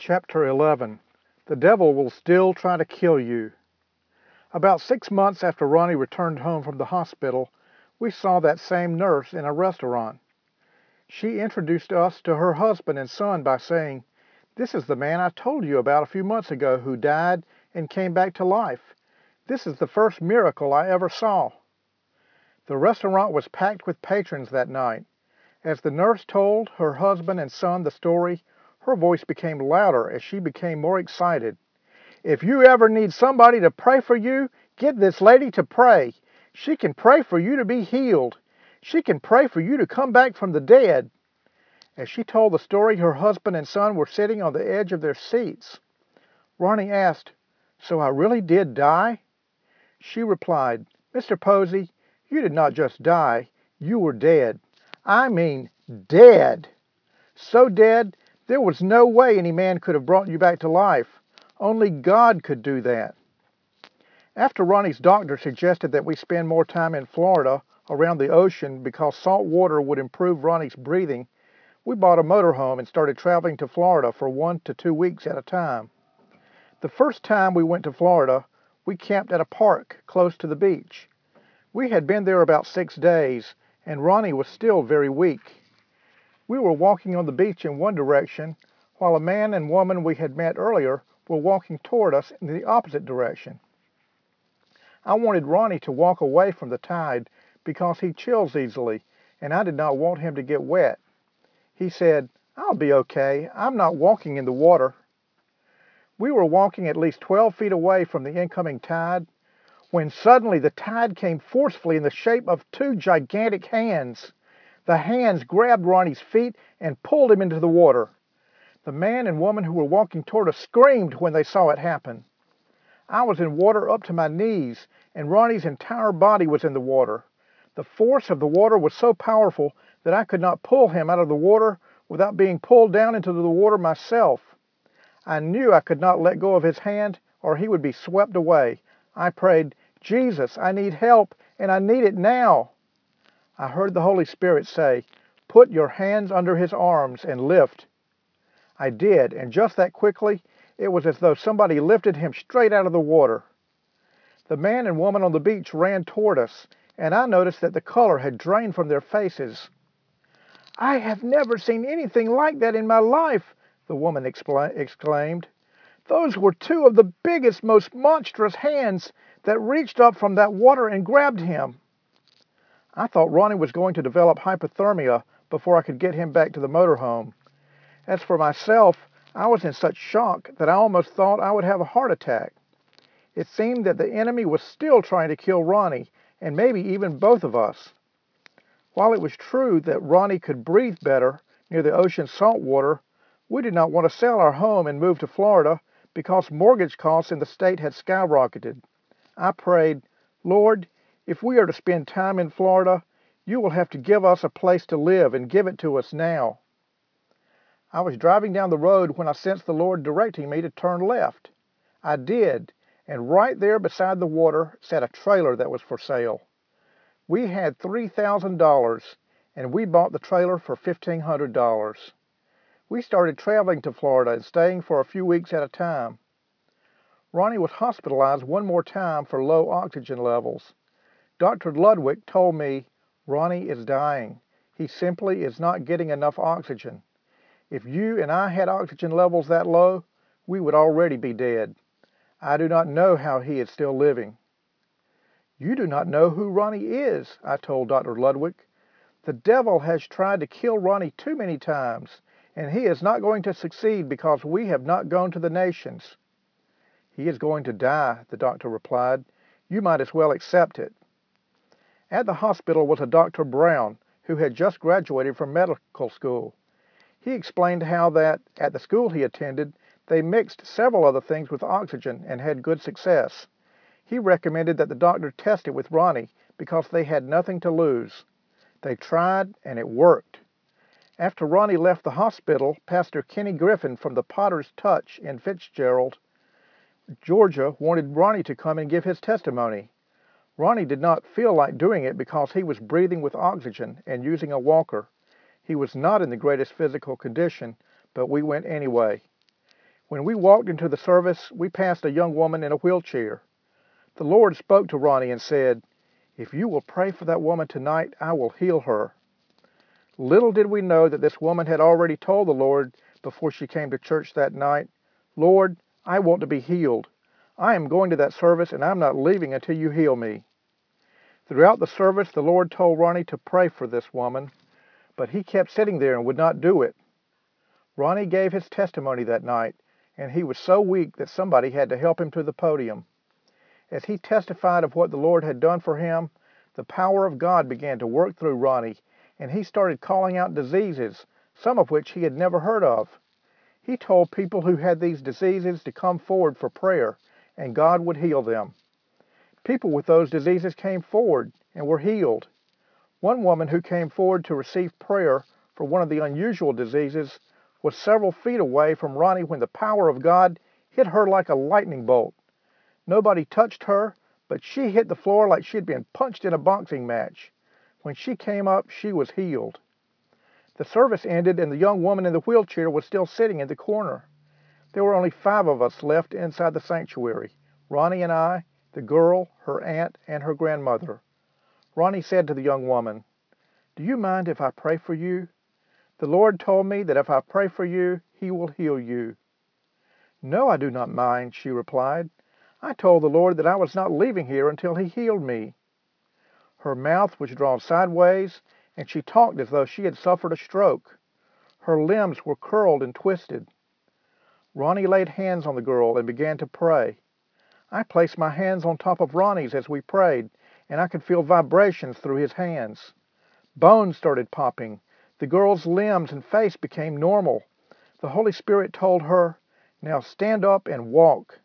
Chapter 11. The Devil Will Still Try to Kill You. About 6 months after Ronnie returned home from the hospital, we saw that same nurse in a restaurant. She introduced us to her husband and son by saying, "This is the man I told you about a few months ago who died and came back to life. This is the first miracle I ever saw." The restaurant was packed with patrons that night. As the nurse told her husband and son the story, her voice became louder as she became more excited. "If you ever need somebody to pray for you, get this lady to pray. She can pray for you to be healed. She can pray for you to come back from the dead." As she told the story, her husband and son were sitting on the edge of their seats. Ronnie asked, "So I really did die?" She replied, "Mr. Posey, you did not just die, you were dead. I mean dead. So dead, there was no way any man could have brought you back to life. Only God could do that." After Ronnie's doctor suggested that we spend more time in Florida around the ocean because salt water would improve Ronnie's breathing, we bought a motorhome and started traveling to Florida for 1 to 2 weeks at a time. The first time we went to Florida, we camped at a park close to the beach. We had been there about 6 days, and Ronnie was still very weak. We were walking on the beach in one direction, while a man and woman we had met earlier were walking toward us in the opposite direction. I wanted Ronnie to walk away from the tide because he chills easily, and I did not want him to get wet. He said, "I'll be okay. I'm not walking in the water." We were walking at least 12 feet away from the incoming tide when suddenly the tide came forcefully in the shape of 2 gigantic hands. The hands grabbed Ronnie's feet and pulled him into the water. The man and woman who were walking toward us screamed when they saw it happen. I was in water up to my knees, and Ronnie's entire body was in the water. The force of the water was so powerful that I could not pull him out of the water without being pulled down into the water myself. I knew I could not let go of his hand or he would be swept away. I prayed, "Jesus, I need help, and I need it now." I heard the Holy Spirit say, "Put your hands under his arms and lift." I did, and just that quickly, it was as though somebody lifted him straight out of the water. The man and woman on the beach ran toward us, and I noticed that the color had drained from their faces. "I have never seen anything like that in my life," the woman exclaimed. "Those were 2 of the biggest, most monstrous hands that reached up from that water and grabbed him." I thought Ronnie was going to develop hypothermia before I could get him back to the motorhome. As for myself, I was in such shock that I almost thought I would have a heart attack. It seemed that the enemy was still trying to kill Ronnie, and maybe even both of us. While it was true that Ronnie could breathe better near the ocean salt water, we did not want to sell our home and move to Florida because mortgage costs in the state had skyrocketed. I prayed, "Lord, if we are to spend time in Florida, you will have to give us a place to live and give it to us now." I was driving down the road when I sensed the Lord directing me to turn left. I did, and right there beside the water sat a trailer that was for sale. We had $3,000, and we bought the trailer for $1,500. We started traveling to Florida and staying for a few weeks at a time. Ronnie was hospitalized one more time for low oxygen levels. Dr. Ludwig told me, "Ronnie is dying. He simply is not getting enough oxygen. If you and I had oxygen levels that low, we would already be dead. I do not know how he is still living." "You do not know who Ronnie is," I told Dr. Ludwig. "The devil has tried to kill Ronnie too many times, and he is not going to succeed because we have not gone to the nations." "He is going to die," the doctor replied. "You might as well accept it." At the hospital was a Dr. Brown, who had just graduated from medical school. He explained how that, at the school he attended, they mixed several other things with oxygen and had good success. He recommended that the doctor test it with Ronnie because they had nothing to lose. They tried, and it worked. After Ronnie left the hospital, Pastor Kenny Griffin from the Potter's Touch in Fitzgerald, Georgia, wanted Ronnie to come and give his testimony. Ronnie did not feel like doing it because he was breathing with oxygen and using a walker. He was not in the greatest physical condition, but we went anyway. When we walked into the service, we passed a young woman in a wheelchair. The Lord spoke to Ronnie and said, "If you will pray for that woman tonight, I will heal her." Little did we know that this woman had already told the Lord before she came to church that night, "Lord, I want to be healed. I am going to that service and I'm not leaving until you heal me." Throughout the service, the Lord told Ronnie to pray for this woman, but he kept sitting there and would not do it. Ronnie gave his testimony that night, and he was so weak that somebody had to help him to the podium. As he testified of what the Lord had done for him, the power of God began to work through Ronnie, and he started calling out diseases, some of which he had never heard of. He told people who had these diseases to come forward for prayer, and God would heal them. People with those diseases came forward and were healed. One woman who came forward to receive prayer for one of the unusual diseases was several feet away from Ronnie when the power of God hit her like a lightning bolt. Nobody touched her, but she hit the floor like she'd been punched in a boxing match. When she came up, she was healed. The service ended and the young woman in the wheelchair was still sitting in the corner. There were only 5 of us left inside the sanctuary: Ronnie and I, the girl, her aunt, and her grandmother. Ronnie said to the young woman, "Do you mind if I pray for you? The Lord told me that if I pray for you, He will heal you." "No, I do not mind," she replied. "I told the Lord that I was not leaving here until He healed me." Her mouth was drawn sideways, and she talked as though she had suffered a stroke. Her limbs were curled and twisted. Ronnie laid hands on the girl and began to pray. I placed my hands on top of Ronnie's as we prayed, and I could feel vibrations through his hands. Bones started popping. The girl's limbs and face became normal. The Holy Spirit told her, "Now stand up and walk."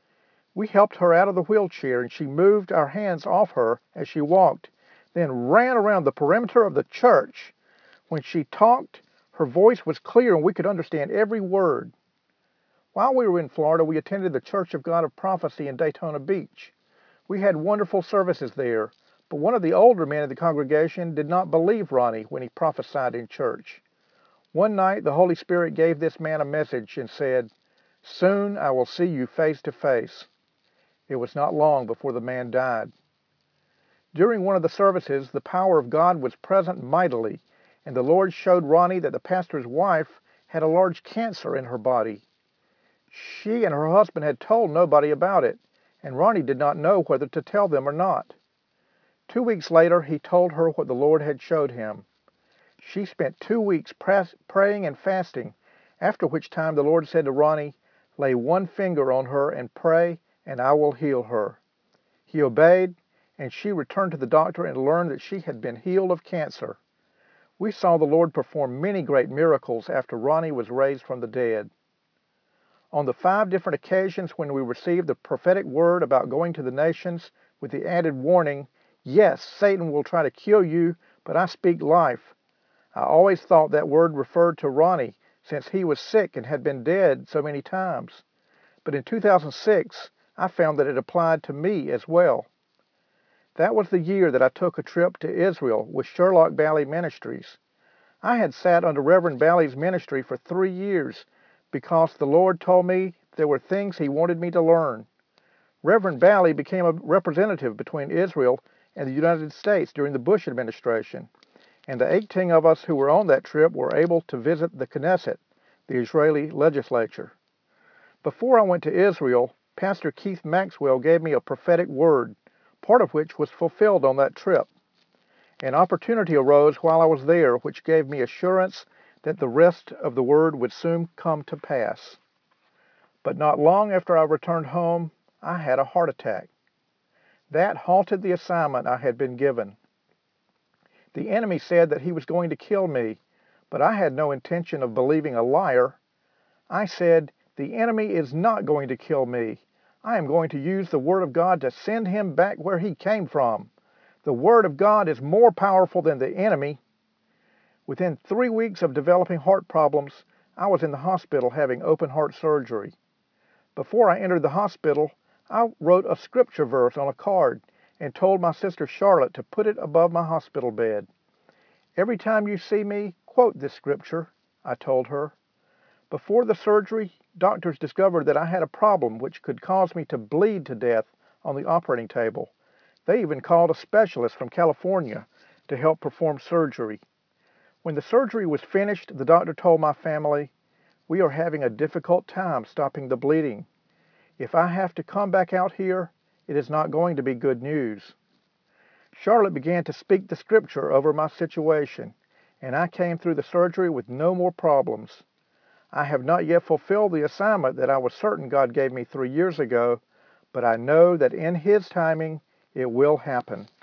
We helped her out of the wheelchair, and she moved our hands off her as she walked, then ran around the perimeter of the church. When she talked, her voice was clear and we could understand every word. While we were in Florida, we attended the Church of God of Prophecy in Daytona Beach. We had wonderful services there, but one of the older men in the congregation did not believe Ronnie when he prophesied in church. One night, the Holy Spirit gave this man a message and said, "Soon I will see you face to face." It was not long before the man died. During one of the services, the power of God was present mightily, and the Lord showed Ronnie that the pastor's wife had a large cancer in her body. She and her husband had told nobody about it, and Ronnie did not know whether to tell them or not. 2 weeks later, he told her what the Lord had showed him. She spent 2 weeks praying and fasting, after which time the Lord said to Ronnie, "Lay one finger on her and pray, and I will heal her." He obeyed, and she returned to the doctor and learned that she had been healed of cancer. We saw the Lord perform many great miracles after Ronnie was raised from the dead. On the 5 different occasions when we received the prophetic word about going to the nations with the added warning, "Yes, Satan will try to kill you, but I speak life," I always thought that word referred to Ronnie, since he was sick and had been dead so many times. But in 2006, I found that it applied to me as well. That was the year that I took a trip to Israel with Sherlock Valley Ministries. I had sat under Reverend Valley's ministry for 3 years because the Lord told me there were things He wanted me to learn. Reverend Valley became a representative between Israel and the United States during the Bush administration, and the 18 of us who were on that trip were able to visit the Knesset, the Israeli legislature. Before I went to Israel, Pastor Keith Maxwell gave me a prophetic word, part of which was fulfilled on that trip. An opportunity arose while I was there, which gave me assurance that the rest of the word would soon come to pass. But not long after I returned home, I had a heart attack. That halted the assignment I had been given. The enemy said that he was going to kill me, but I had no intention of believing a liar. I said, "The enemy is not going to kill me. I am going to use the Word of God to send him back where he came from. The Word of God is more powerful than the enemy." Within 3 weeks of developing heart problems, I was in the hospital having open heart surgery. Before I entered the hospital, I wrote a scripture verse on a card and told my sister Charlotte to put it above my hospital bed. "Every time you see me, quote this scripture," I told her. "Before the surgery, doctors discovered that I had a problem which could cause me to bleed to death on the operating table. They even called a specialist from California to help perform surgery. When the surgery was finished, the doctor told my family, "We are having a difficult time stopping the bleeding. If I have to come back out here, it is not going to be good news." Charlotte began to speak the scripture over my situation, and I came through the surgery with no more problems. I have not yet fulfilled the assignment that I was certain God gave me 3 years ago, but I know that in His timing it will happen.